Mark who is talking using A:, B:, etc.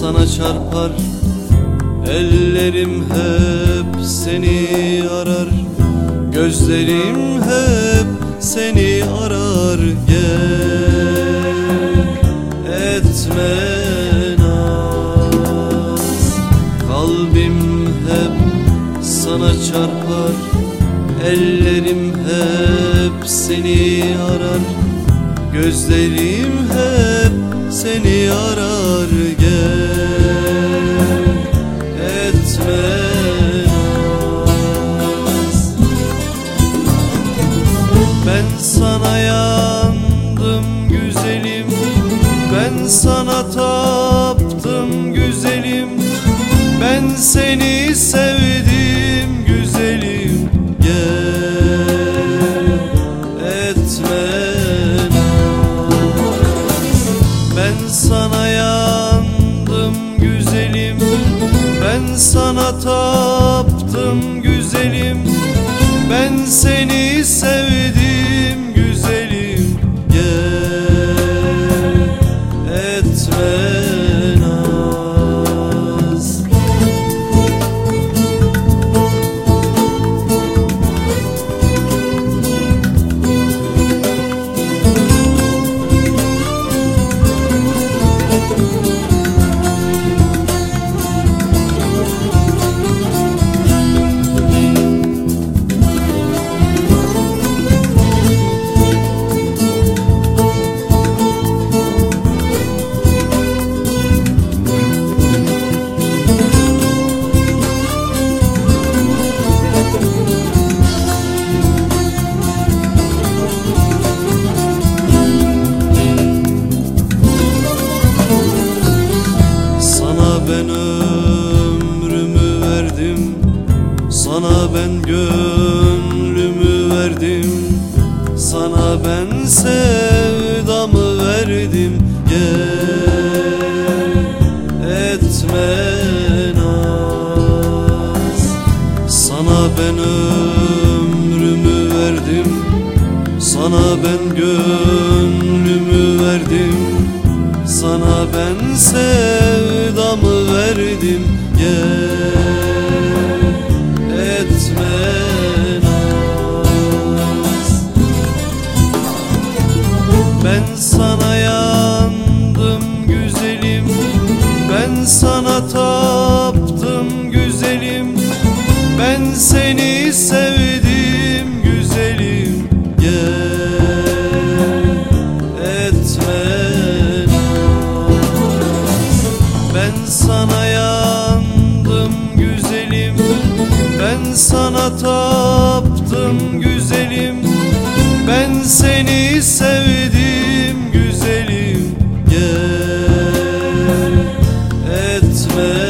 A: sana çarpar, ellerim hep seni arar, gözlerim hep seni arar. Gel, etme naz, kalbim hep sana çarpar, ellerim hep seni arar, gözlerim hep seni arar. Gel, etme naz. Ben sana yandım güzelim, ben sana taptım güzelim, ben seni sevdim güzelim. Gel, etme naz. Ben sana yandım güzelim, ben sana taptım güzelim, ben seni sevdim güzelim. Gel, etme naz. Ben ömrümü verdim, sana ben gönlümü verdim, sana ben sevdamı verdim. Gel, etme naz. Sana ben ömrümü verdim, sana ben gönlümü verdim, sana ben sevdamı verdim. Gel, etme naz. Ben sana yandım güzelim, ben sana taptım güzelim, ben seni sevdim güzelim. Gel, etme. Ben sana yandım güzelim, ben sana taptım güzelim, ben seni sevdim güzelim. Gel, etme